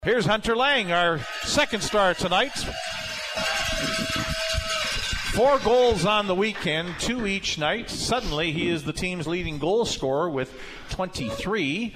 Here's Hunter Lang, our second star tonight. 4 goals on the weekend, 2 each night. Suddenly, he is the team's leading goal scorer with 23.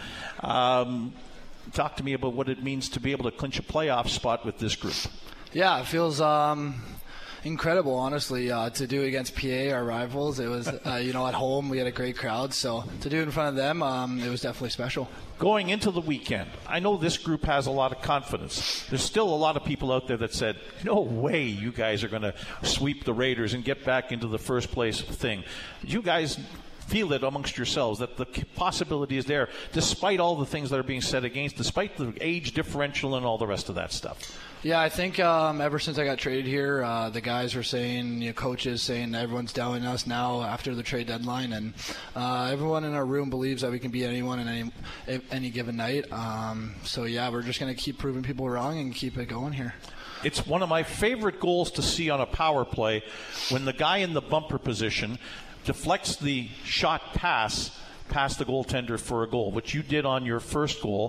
Talk to me about what it means to be able to clinch a playoff spot with this group. Yeah, it feels incredible, honestly, to do against PA, our rivals. It was, at home we had a great crowd, so to do it in front of them, it was definitely special. Going into the weekend, I know this group has a lot of confidence. There's still a lot of people out there that said, no way you guys are going to sweep the Raiders and get back into the first place thing. You guys feel it amongst yourselves that the possibility is there, despite all the things that are being said against, despite the age differential and all the rest of that stuff? Yeah, I think ever since I got traded here, the guys were saying, coaches saying everyone's doubting us now after the trade deadline, and everyone in our room believes that we can beat anyone in any given night. We're just going to keep proving people wrong and keep it going here. It's one of my favorite goals to see on a power play when the guy in the bumper position deflects the shot pass past the goaltender for a goal, which you did on your first goal.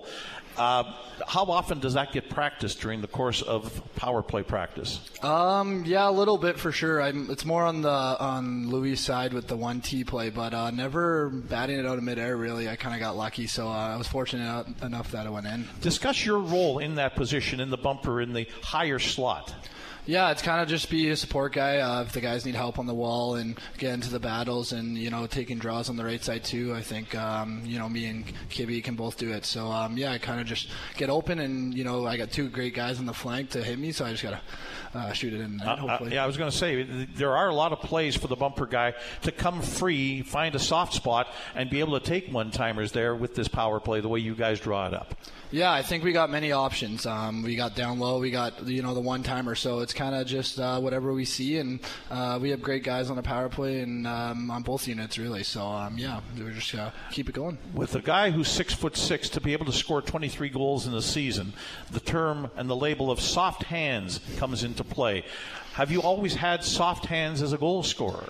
How often does that get practiced during the course of power play practice? Yeah, a little bit for sure. It's more on Louis' side with the 1T play, but never batting it out of midair, really. I kind of got lucky, so I was fortunate enough that it went in. Discuss your role in that position, in the bumper, in the higher slot. Yeah, it's kind of just be a support guy. If the guys need help on the wall and get into the battles and, taking draws on the right side too, I think, me and Kibby can both do it. So, I kind of just get open and, I got 2 great guys on the flank to hit me, so I just got to shoot it in net, hopefully. I was going to say, there are a lot of plays for the bumper guy to come free, find a soft spot, and be able to take one-timers there with this power play the way you guys draw it up. Yeah, I think we got many options. We got down low, we got, the one-timer, so it's kind of just whatever we see, and we have great guys on the power play and on both units, really. So, we're just keep it going. With a guy who's 6'6", to be able to score 23 goals in a season, the term and the label of soft hands comes into play. Have you always had soft hands as a goal scorer?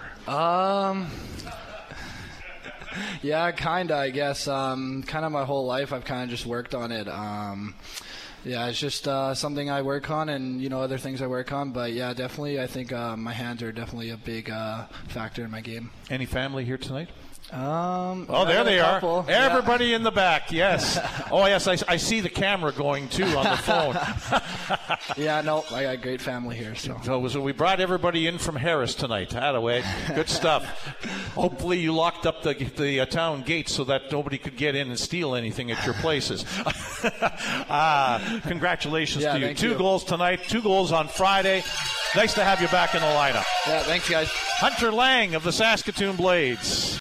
Yeah, kind of, I guess. Kind of my whole life, I've kind of just worked on it. It's just something I work on and, other things I work on. But, yeah, definitely, I think my hands are definitely a big factor in my game. Any family here tonight? There they are. Everybody in the back, yes. Oh, yes, I see the camera going, too, on the phone. I got a great family here. So we brought everybody in from Harris tonight. Attaway. Good stuff. Hopefully you locked up the town gates so that nobody could get in and steal anything at your places. Congratulations to you. 2 goals tonight, 2 goals on Friday. Nice to have you back in the lineup. Yeah, thanks, guys. Hunter Lang of the Saskatoon Blades.